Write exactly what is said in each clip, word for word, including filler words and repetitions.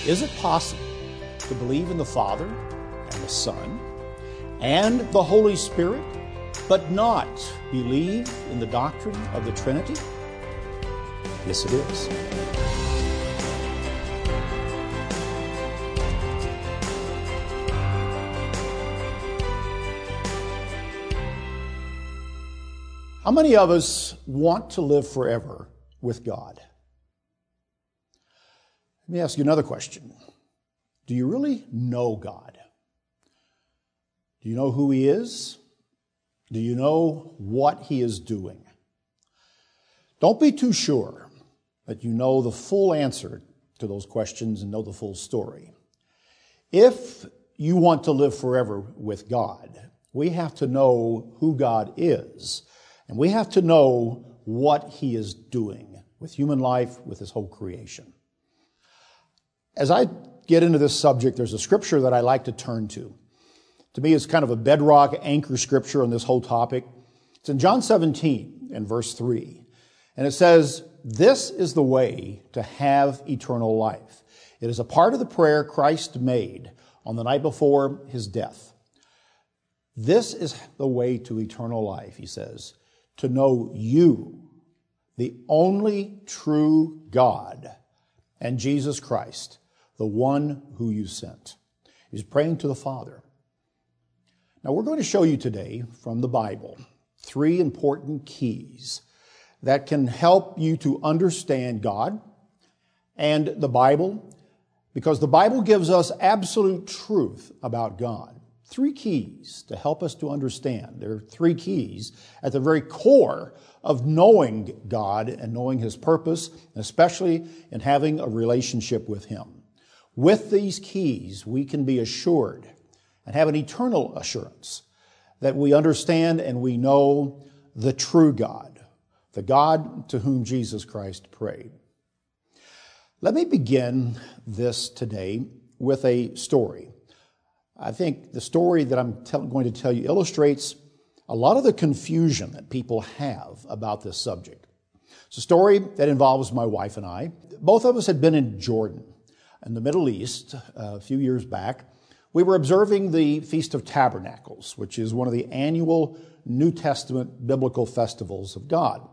Is it possible to believe in the Father and the Son and the Holy Spirit, but not believe in the doctrine of the Trinity? Yes, it is. How many of us want to live forever with God? Let me ask you another question. Do you really know God? Do you know who He is? Do you know what He is doing? Don't be too sure that you know the full answer to those questions and know the full story. If you want to live forever with God, we have to know who God is, and we have to know what He is doing with human life, with His whole creation. As I get into this subject, there's a scripture that I like to turn to. To me, it's kind of a bedrock anchor scripture on this whole topic. It's in John seventeen and verse three. And it says, "This is the way to have eternal life." It is a part of the prayer Christ made on the night before His death. This is the way to eternal life, He says, to know you, the only true God, and Jesus Christ, the one who you sent. He's praying to the Father. Now, we're going to show you today from the Bible three important keys that can help you to understand God and the Bible, because the Bible gives us absolute truth about God. Three keys to help us to understand. There are three keys at the very core of knowing God and knowing His purpose, especially in having a relationship with Him. With these keys, we can be assured and have an eternal assurance that we understand and we know the true God, the God to whom Jesus Christ prayed. Let me begin this today with a story. I think the story that I'm tell, going to tell you illustrates a lot of the confusion that people have about this subject. It's a story that involves my wife and I. Both of us had been in Jordan, in the Middle East, uh, a few years back. We were observing the Feast of Tabernacles, which is one of the annual New Testament biblical festivals of God.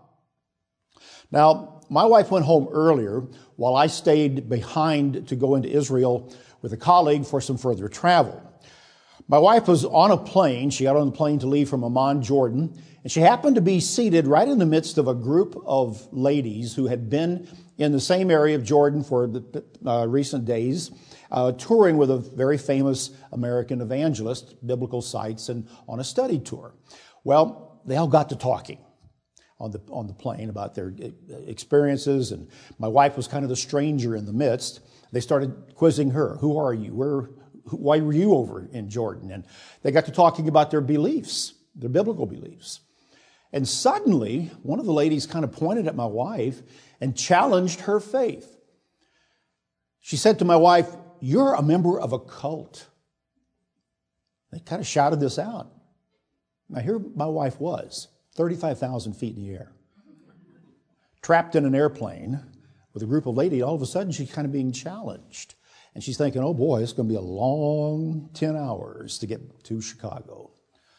Now, my wife went home earlier while I stayed behind to go into Israel with a colleague for some further travel. My wife was on a plane. She got on the plane to leave from Amman, Jordan, and she happened to be seated right in the midst of a group of ladies who had been in the same area of Jordan for the uh, recent days, uh, touring with a very famous American evangelist, biblical sites, and on a study tour. Well, they all got to talking on the on the plane about their experiences, and my wife was kind of the stranger in the midst. They started quizzing her. Who are you? Where? Why were you over in Jordan? And they got to talking about their beliefs, their biblical beliefs. And suddenly, one of the ladies kind of pointed at my wife and challenged her faith. She said to my wife, "You're a member of a cult." They kind of shouted this out. Now, here my wife was, thirty-five thousand feet in the air, trapped in an airplane with a group of ladies. All of a sudden, she's kind of being challenged. And she's thinking, oh boy, it's going to be a long ten hours to get to Chicago.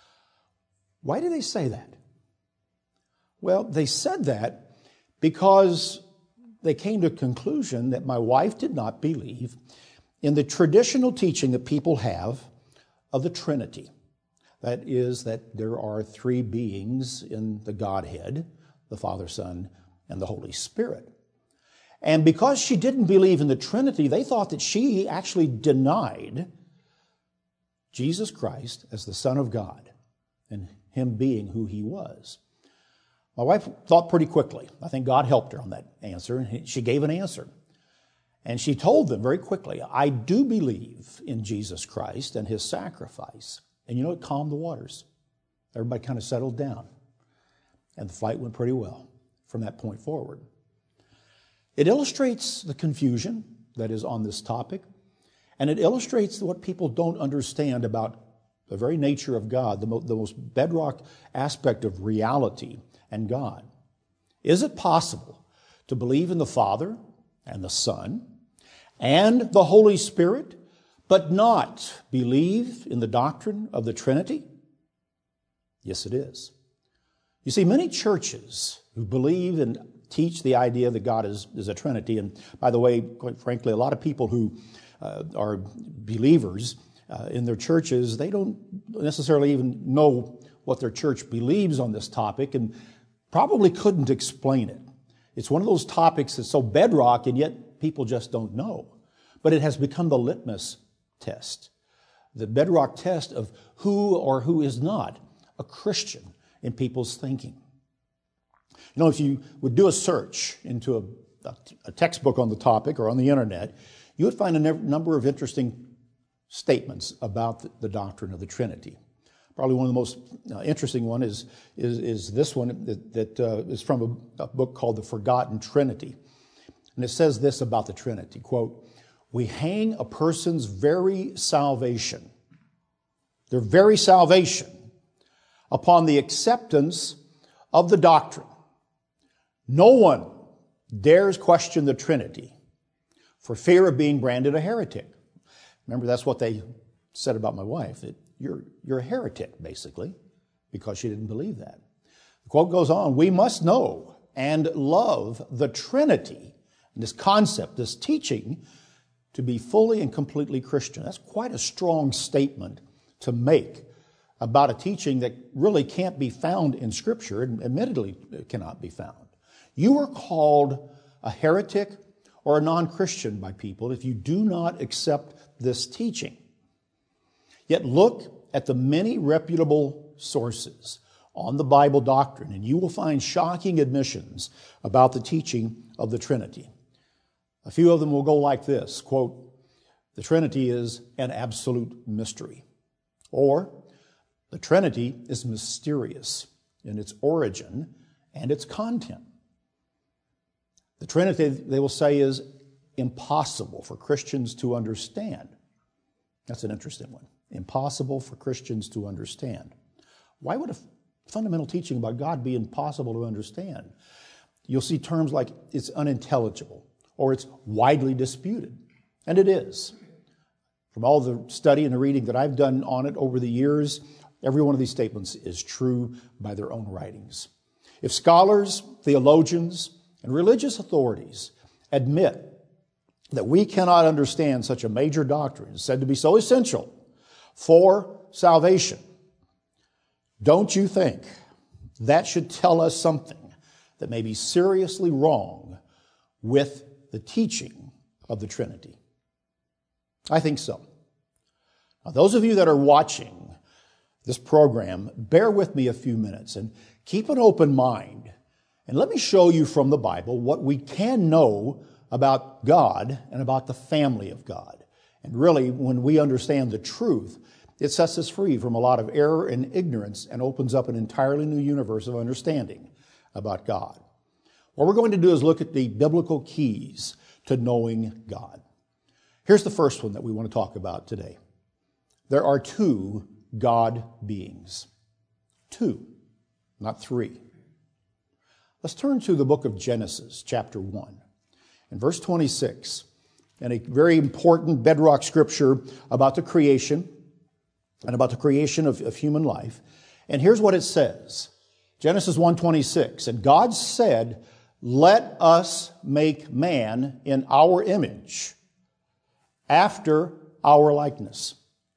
Why did they say that? Well, they said that because they came to a conclusion that my wife did not believe in the traditional teaching that people have of the Trinity. That is, that there are three beings in the Godhead, the Father, Son, and the Holy Spirit. And because she didn't believe in the Trinity, they thought that she actually denied Jesus Christ as the Son of God and Him being who He was. My wife thought pretty quickly. I think God helped her on that answer. She gave an answer. And she told them very quickly, I do believe in Jesus Christ and His sacrifice. And you know, it calmed the waters. Everybody kind of settled down. And the flight went pretty well from that point forward. It illustrates the confusion that is on this topic, and it illustrates what people don't understand about the very nature of God, the, mo- the most bedrock aspect of reality and God. Is it possible to believe in the Father and the Son and the Holy Spirit, but not believe in the doctrine of the Trinity? Yes, it is. You see, many churches who believe and teach the idea that God is, is a Trinity, and by the way, quite frankly, a lot of people who uh, are believers uh, in their churches, they don't necessarily even know what their church believes on this topic and probably couldn't explain it. It's one of those topics that's so bedrock, and yet people just don't know. But it has become the litmus test, the bedrock test of who or who is not a Christian in people's thinking. You know, if you would do a search into a, a textbook on the topic or on the internet, you would find a number of interesting statements about the, the doctrine of the Trinity. Probably one of the most uh, interesting one is, is, is this one that, that uh, is from a, a book called The Forgotten Trinity. And it says this about the Trinity, quote, "We hang a person's very salvation, their very salvation, upon the acceptance of the doctrine. No one dares question the Trinity for fear of being branded a heretic." Remember, that's what they said about my wife, that you're, you're a heretic, basically, because she didn't believe that. The quote goes on, "We must know and love the Trinity," and this concept, this teaching, to be fully and completely Christian. That's quite a strong statement to make about a teaching that really can't be found in Scripture, and admittedly it cannot be found. You are called a heretic or a non-Christian by people if you do not accept this teaching. Yet look at the many reputable sources on the Bible doctrine, and you will find shocking admissions about the teaching of the Trinity. A few of them will go like this, quote, "The Trinity is an absolute mystery," or "The Trinity is mysterious in its origin and its content." The Trinity, they will say, is impossible for Christians to understand. That's an interesting one. Impossible for Christians to understand. Why would a fundamental teaching about God be impossible to understand? You'll see terms like it's unintelligible or it's widely disputed. And it is. From all the study and the reading that I've done on it over the years, every one of these statements is true by their own writings. If scholars, theologians, and religious authorities admit that we cannot understand such a major doctrine, said to be so essential for salvation, don't you think that should tell us something that may be seriously wrong with the teaching of the Trinity? I think so. Now, those of you that are watching this program, bear with me a few minutes and keep an open mind. And let me show you from the Bible what we can know about God and about the family of God. And really, when we understand the truth, it sets us free from a lot of error and ignorance and opens up an entirely new universe of understanding about God. What we're going to do is look at the biblical keys to knowing God. Here's the first one that we want to talk about today. There are two God beings. Two, not three. Let's turn to the book of Genesis, chapter one. In verse twenty-six, and a very important bedrock scripture about the creation and about the creation of, of human life. And here's what it says. Genesis one twenty-six, "And God said, let us make man in our image, after our likeness."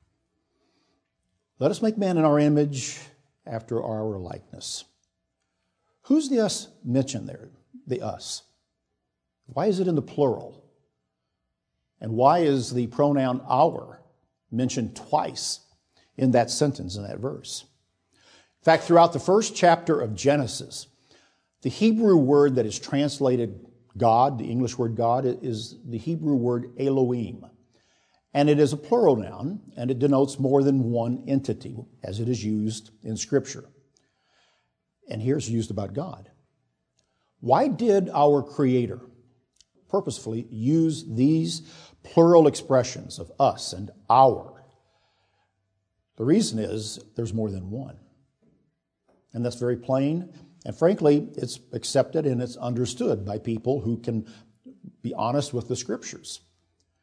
Let us make man in our image, after our likeness. Who's the us mentioned there? The us. Why is it in the plural? And why is the pronoun our mentioned twice in that sentence, in that verse? In fact, throughout the first chapter of Genesis, the Hebrew word that is translated God, the English word God, is the Hebrew word Elohim. And it is a plural noun, and it denotes more than one entity, as it is used in Scripture. And here's used about God. Why did our Creator purposefully use these plural expressions of us and our? The reason is there's more than one. And that's very plain. And frankly, it's accepted and it's understood by people who can be honest with the Scriptures.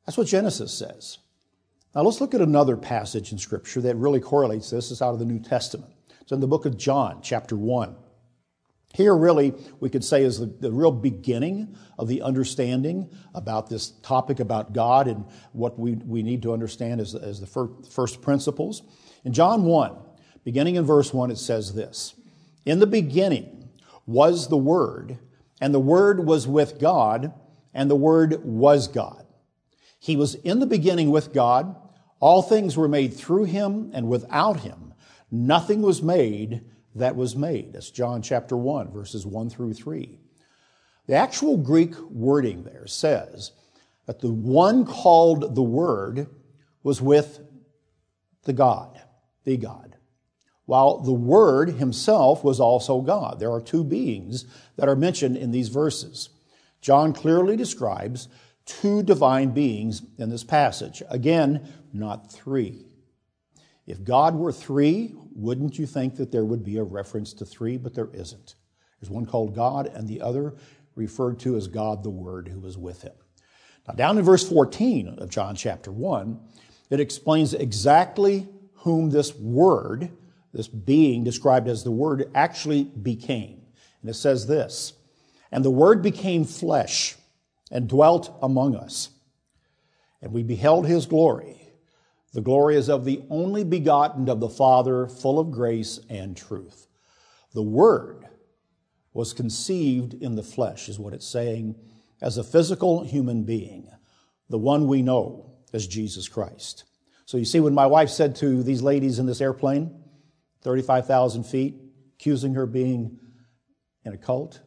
That's what Genesis says. Now let's look at another passage in Scripture that really correlates this. It's out of the New Testament. It's in the book of John, chapter one. Here really, we could say, is the, the real beginning of the understanding about this topic about God and what we, we need to understand as, as the fir- first principles. In John one, beginning in verse one, it says this: "In the beginning was the Word, and the Word was with God, and the Word was God. He was in the beginning with God. All things were made through Him, and without Him nothing was made that was made." That's John chapter one, verses one through three. The actual Greek wording there says that the one called the Word was with the God, the God, while the Word Himself was also God. There are two beings that are mentioned in these verses. John clearly describes two divine beings in this passage. Again, not three. If God were three, wouldn't you think that there would be a reference to three? But there isn't. There's one called God and the other referred to as God the Word who was with Him. Now down in verse fourteen of John chapter one, it explains exactly whom this Word, this being described as the Word, actually became. And it says this: "And the Word became flesh and dwelt among us. And we beheld His glory. The glory is of the only begotten of the Father, full of grace and truth." The Word was conceived in the flesh, is what it's saying, as a physical human being, the one we know as Jesus Christ. So you see, when my wife said to these ladies in this airplane, thirty-five thousand feet, accusing her of being in a cult,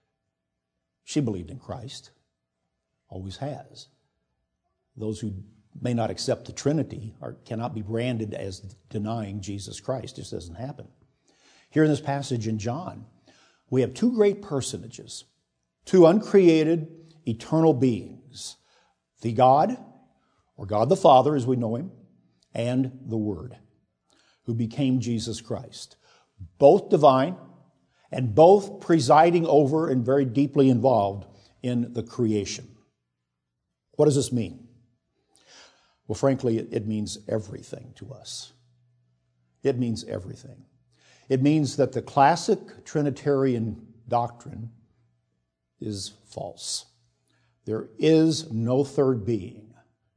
she believed in Christ. Always has. Those who may not accept the Trinity or cannot be branded as denying Jesus Christ. It just doesn't happen. Here in this passage in John, we have two great personages, two uncreated, eternal beings, the God, or God the Father as we know Him, and the Word, who became Jesus Christ. Both divine and both presiding over and very deeply involved in the creation. What does this mean? Well, frankly, it means everything to us. It means everything. It means that the classic Trinitarian doctrine is false. There is no third being,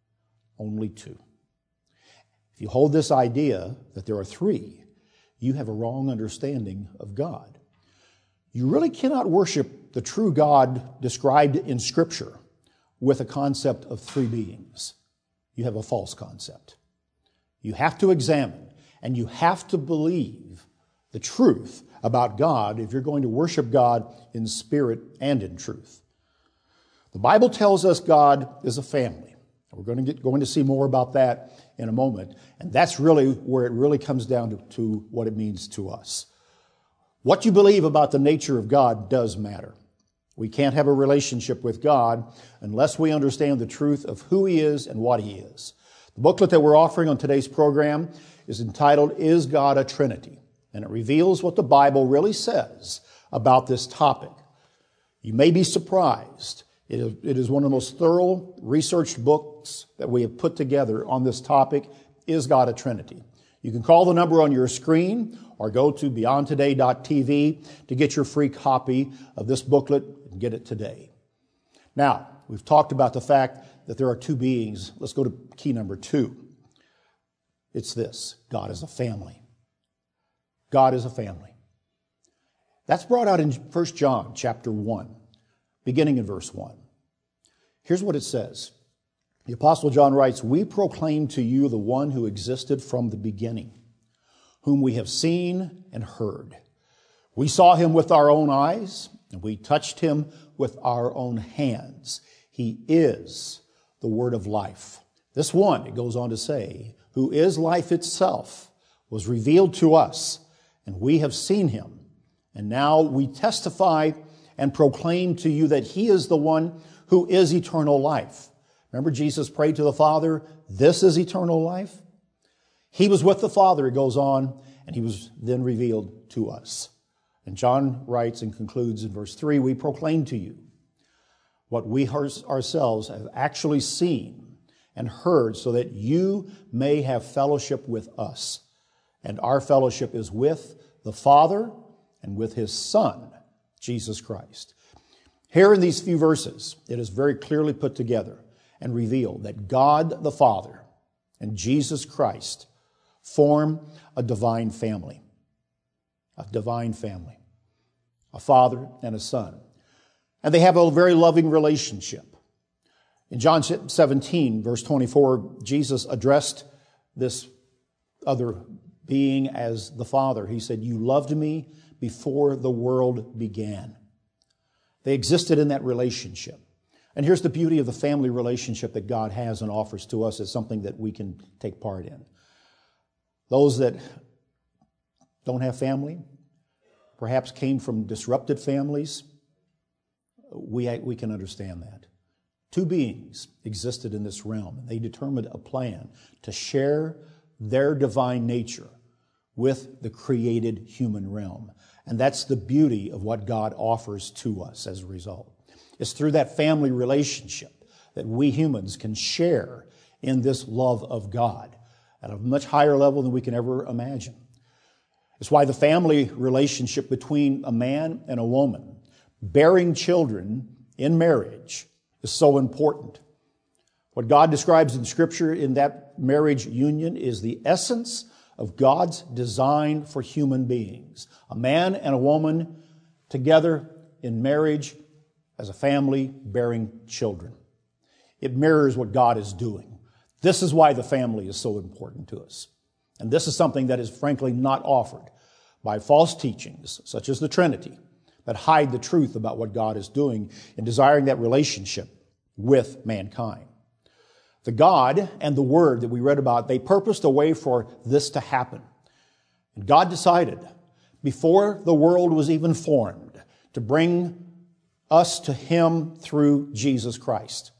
only two. If you hold this idea that there are three, you have a wrong understanding of God. You really cannot worship the true God described in Scripture with a concept of three beings. You have a false concept. You have to examine and you have to believe the truth about God if you're going to worship God in spirit and in truth. The Bible tells us God is a family. We're going to get going to see more about that in a moment. And that's really where it really comes down to, to what it means to us. What you believe about the nature of God does matter. We can't have a relationship with God unless we understand the truth of who He is and what He is. The booklet that we're offering on today's program is entitled, "Is God a Trinity?" And it reveals what the Bible really says about this topic. You may be surprised. It is one of the most thorough researched books that we have put together on this topic, Is God a Trinity? You can call the number on your screen or go to beyond today dot t v to get your free copy of this booklet and get it today. Now, we've talked about the fact that there are two beings. Let's go to key number two. It's this: God is a family. God is a family. That's brought out in First John chapter one, beginning in verse one. Here's what it says. The Apostle John writes, "We proclaim to you the one who existed from the beginning, whom we have seen and heard. We saw Him with our own eyes, and we touched Him with our own hands. He is the Word of life." This one, it goes on to say, who is life itself, was revealed to us, and we have seen Him. And now we testify and proclaim to you that He is the one who is eternal life. Remember, Jesus prayed to the Father, "This is eternal life." He was with the Father, it goes on, and He was then revealed to us. And John writes and concludes in verse three, "We proclaim to you what we ourselves have actually seen and heard, so that you may have fellowship with us. And our fellowship is with the Father and with His Son, Jesus Christ. Here in these few verses, it is very clearly put together and revealed that God the Father and Jesus Christ form a divine family. A divine family. A father and a son. And they have a very loving relationship. In John seventeen, verse twenty-four, Jesus addressed this other being as the Father. He said, "You loved me before the world began." They existed in that relationship. And here's the beauty of the family relationship that God has and offers to us as something that we can take part in. Those that don't have family, perhaps came from disrupted families, we, we can understand that. Two beings existed in this realm, and they determined a plan to share their divine nature with the created human realm. And that's the beauty of what God offers to us as a result. It's through that family relationship that we humans can share in this love of God at a much higher level than we can ever imagine. It's why the family relationship between a man and a woman, bearing children in marriage, is so important. What God describes in Scripture in that marriage union is the essence of God's design for human beings. A man and a woman together in marriage as a family bearing children. It mirrors what God is doing. This is why the family is so important to us. And this is something that is frankly not offered by false teachings, such as the Trinity, that hide the truth about what God is doing in desiring that relationship with mankind. The God and the Word that we read about, they purposed a way for this to happen. And God decided, before the world was even formed, to bring us to Him through Jesus Christ.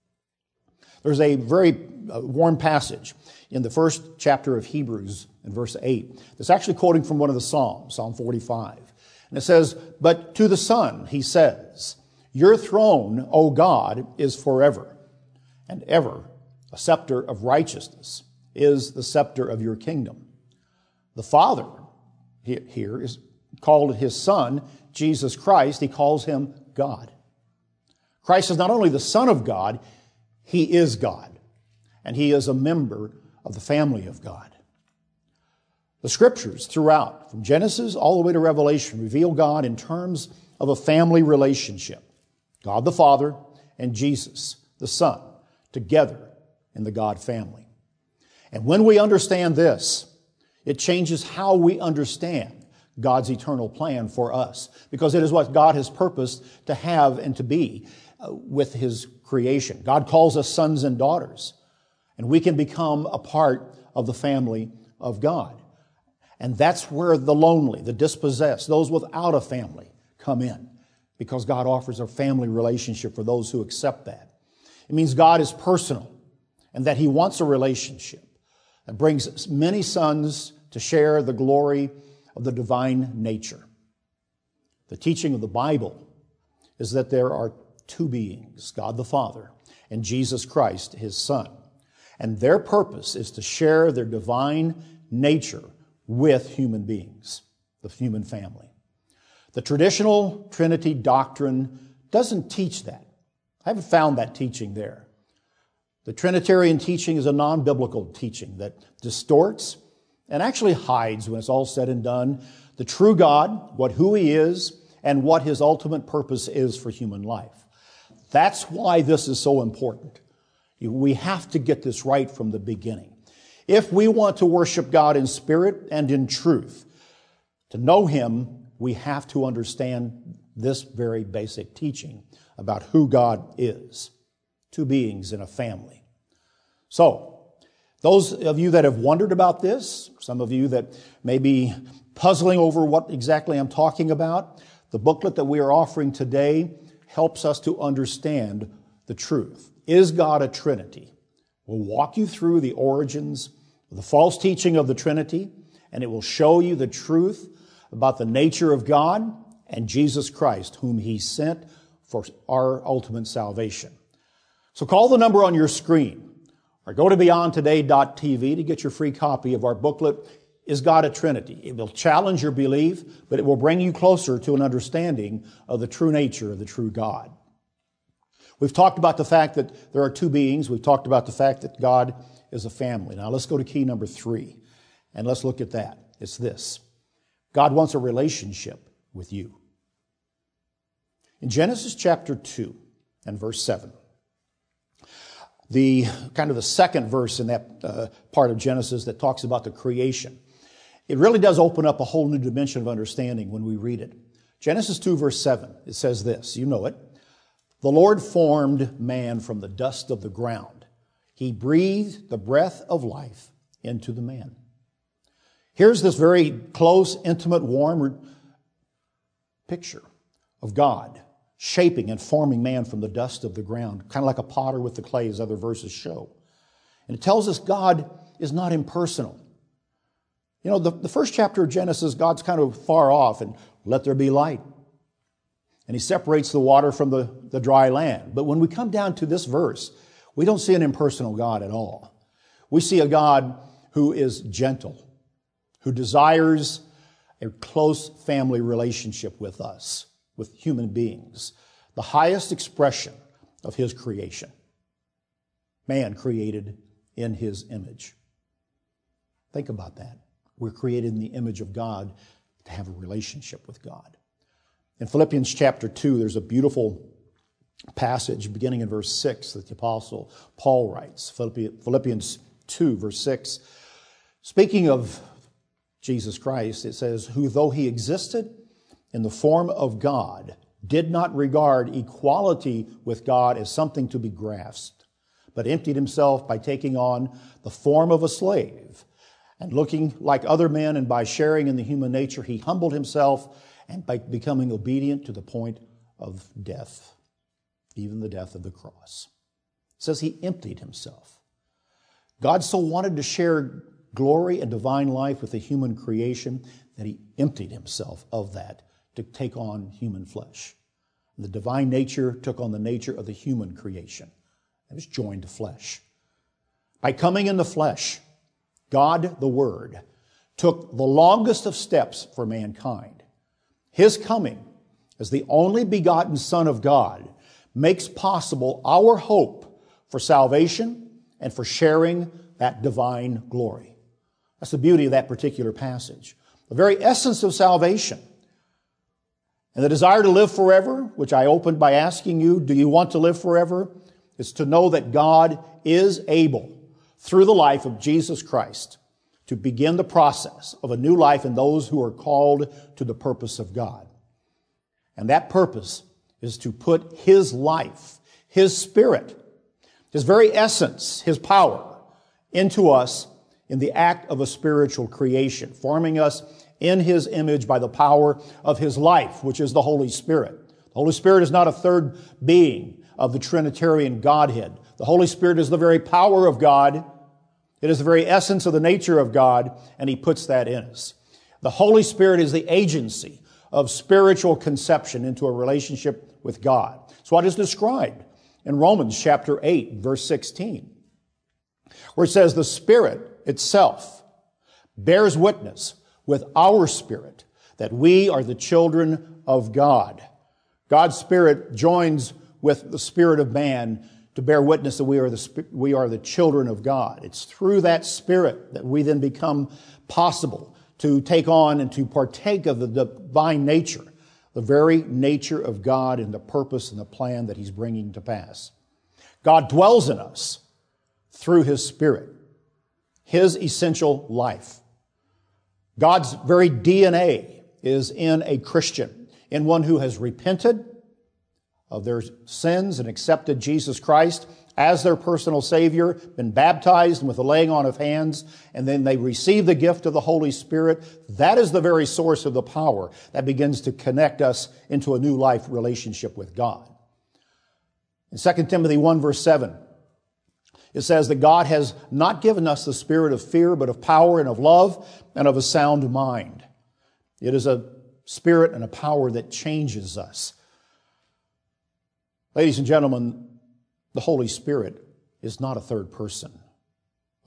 There's a very warm passage in the first chapter of Hebrews in verse eight that's actually quoting from one of the Psalms, Psalm forty-five. And it says, "But to the Son, He says, your throne, O God, is forever and ever. A scepter of righteousness is the scepter of your kingdom." The Father here is called His Son, Jesus Christ. He calls Him God. Christ is not only the Son of God, He is God. And He is a member of the family of God. The Scriptures throughout, from Genesis all the way to Revelation, reveal God in terms of a family relationship. God the Father and Jesus the Son together in the God family. And when we understand this, it changes how we understand God's eternal plan for us, because it is what God has purposed to have and to be uh, with His creation. God calls us sons and daughters, and we can become a part of the family of God. And that's where the lonely, the dispossessed, those without a family come in, because God offers a family relationship for those who accept that. It means God is personal, and that He wants a relationship that brings many sons to share the glory of the divine nature. The teaching of the Bible is that there are two beings, God the Father and Jesus Christ, His Son. And their purpose is to share their divine nature with human beings, the human family. The traditional Trinity doctrine doesn't teach that. I haven't found that teaching there. The Trinitarian teaching is a non-biblical teaching that distorts and actually hides, when it's all said and done, the true God, what who He is, and what His ultimate purpose is for human life. That's why this is so important. We have to get this right from the beginning. If we want to worship God in spirit and in truth, to know Him, we have to understand this very basic teaching about who God is. Two beings in a family. So, those of you that have wondered about this, some of you that may be puzzling over what exactly I'm talking about, the booklet that we are offering today helps us to understand the truth. Is God a Trinity? We'll walk you through the origins of the false teaching of the Trinity, and it will show you the truth about the nature of God and Jesus Christ, whom He sent for our ultimate salvation. So call the number on your screen, Or go to beyond today dot t v to get your free copy of our booklet, Is God a Trinity? It will challenge your belief, but it will bring you closer to an understanding of the true nature of the true God. We've talked about the fact that there are two beings. We've talked about the fact that God is a family. Now let's go to key number three, and let's look at that. It's this. God wants a relationship with you. In Genesis chapter two and verse seven, the kind of the second verse in that uh, part of Genesis that talks about the creation, it really does open up a whole new dimension of understanding when we read it. Genesis two verse seven, it says this, you know it. The Lord formed man from the dust of the ground. He breathed the breath of life into the man. Here's this very close, intimate, warm picture of God shaping and forming man from the dust of the ground, kind of like a potter with the clay, as other verses show. And it tells us God is not impersonal. You know, the, the first chapter of Genesis, God's kind of far off and let there be light. And he separates the water from the, the dry land. But when we come down to this verse, we don't see an impersonal God at all. We see a God who is gentle, who desires a close family relationship with us, with human beings, the highest expression of his creation. Man created in his image. Think about that. We're created in the image of God to have a relationship with God. In Philippians chapter two, there's a beautiful passage beginning in verse six that the Apostle Paul writes. Philippians two, verse six. Speaking of Jesus Christ, it says, who though he existed in the form of God, did not regard equality with God as something to be grasped, but emptied himself by taking on the form of a slave. And looking like other men and by sharing in the human nature, he humbled himself and by becoming obedient to the point of death, even the death of the cross. It says he emptied himself. God so wanted to share glory and divine life with the human creation that he emptied himself of that to take on human flesh. The divine nature took on the nature of the human creation. It was joined to flesh. By coming in the flesh, God, the Word, took the longest of steps for mankind. His coming as the only begotten Son of God makes possible our hope for salvation and for sharing that divine glory. That's the beauty of that particular passage. The very essence of salvation and the desire to live forever, which I opened by asking you, do you want to live forever? Is to know that God is able, through the life of Jesus Christ, to begin the process of a new life in those who are called to the purpose of God. And that purpose is to put His life, His Spirit, His very essence, His power into us in the act of a spiritual creation, forming us in His image by the power of His life, which is the Holy Spirit. The Holy Spirit is not a third being of the Trinitarian Godhead. The Holy Spirit is the very power of God. It is the very essence of the nature of God, and He puts that in us. The Holy Spirit is the agency of spiritual conception into a relationship with God. It's what is described in Romans chapter eight, verse sixteen, where it says, the Spirit itself bears witness with our spirit that we are the children of God. God's Spirit joins with the spirit of man to bear witness that we are the we are the children of God. It's through that Spirit that we then become possible to take on and to partake of the divine nature, the very nature of God and the purpose and the plan that He's bringing to pass. God dwells in us through His Spirit, His essential life. God's very D N A is in a Christian, in one who has repented of their sins and accepted Jesus Christ as their personal Savior, been baptized with the laying on of hands, and then they receive the gift of the Holy Spirit. That is the very source of the power that begins to connect us into a new life relationship with God. In Second Timothy one, verse seven, it says that God has not given us the spirit of fear, but of power and of love and of a sound mind. It is a spirit and a power that changes us. Ladies and gentlemen, the Holy Spirit is not a third person.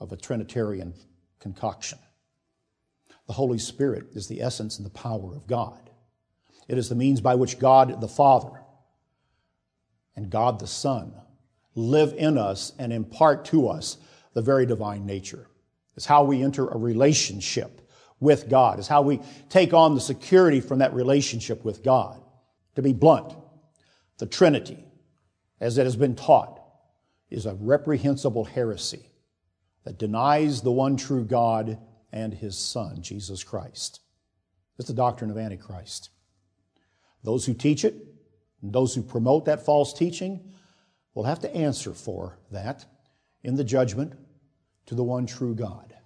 of a Trinitarian concoction. The Holy Spirit is the essence and the power of God. It is the means by which God the Father and God the Son live in us and impart to us the very divine nature. It's how we enter a relationship with God. It's how we take on the security from that relationship with God. To be blunt, the Trinity, as it has been taught, is a reprehensible heresy that denies the one true God and His Son, Jesus Christ. It's the doctrine of Antichrist. Those who teach it, and those who promote that false teaching, will have to answer for that in the judgment to the one true God.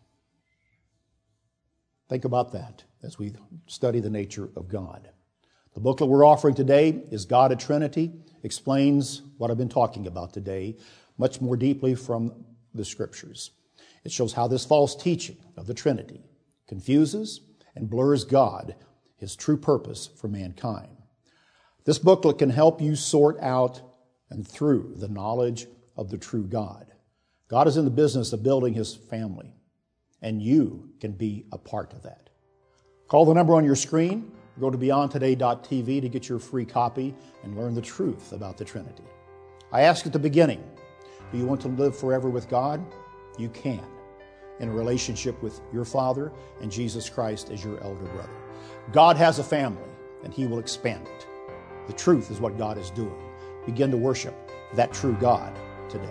Think about that as we study the nature of God. The booklet we're offering today is God a Trinity, explains what I've been talking about today much more deeply from the Scriptures. It shows how this false teaching of the Trinity confuses and blurs God, His true purpose for mankind. This booklet can help you sort out and through the knowledge of the true God. God is in the business of building His family, and you can be a part of that. Call the number on your screen, go to beyond today dot t v to get your free copy and learn the truth about the Trinity. I asked at the beginning, do you want to live forever with God? You can, in a relationship with your Father and Jesus Christ as your elder brother. God has a family, and He will expand it. The truth is what God is doing. Begin to worship that true God today.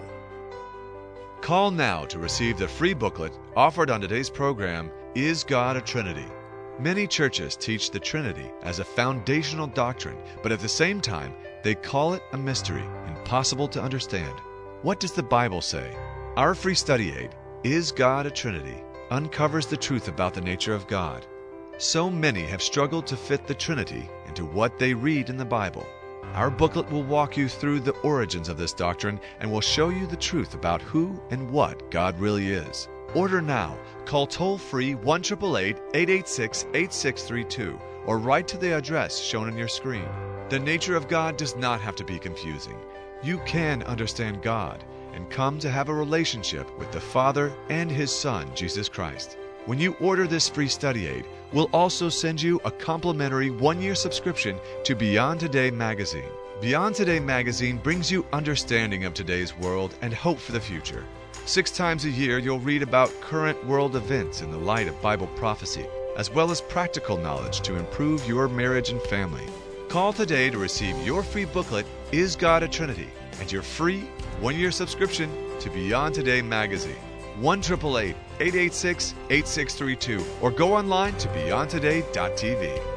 Call now to receive the free booklet offered on today's program, Is God a Trinity? Many churches teach the Trinity as a foundational doctrine, but at the same time, they call it a mystery, impossible to understand. What does the Bible say? Our free study aid, Is God a Trinity?, uncovers the truth about the nature of God. So many have struggled to fit the Trinity into what they read in the Bible. Our booklet will walk you through the origins of this doctrine and will show you the truth about who and what God really is. Order now. Call toll-free one eight eight eight, eight eight six, eight six three two or write to the address shown on your screen. The nature of God does not have to be confusing. You can understand God and come to have a relationship with the Father and His Son, Jesus Christ. When you order this free study aid, we'll also send you a complimentary one-year subscription to Beyond Today magazine. Beyond Today magazine brings you understanding of today's world and hope for the future. Six times a year, you'll read about current world events in the light of Bible prophecy, as well as practical knowledge to improve your marriage and family. Call today to receive your free booklet, Is God a Trinity?, and your free one-year subscription to Beyond Today magazine. one eight eight eight, eight eight six, eight six three two or go online to beyond today dot t v.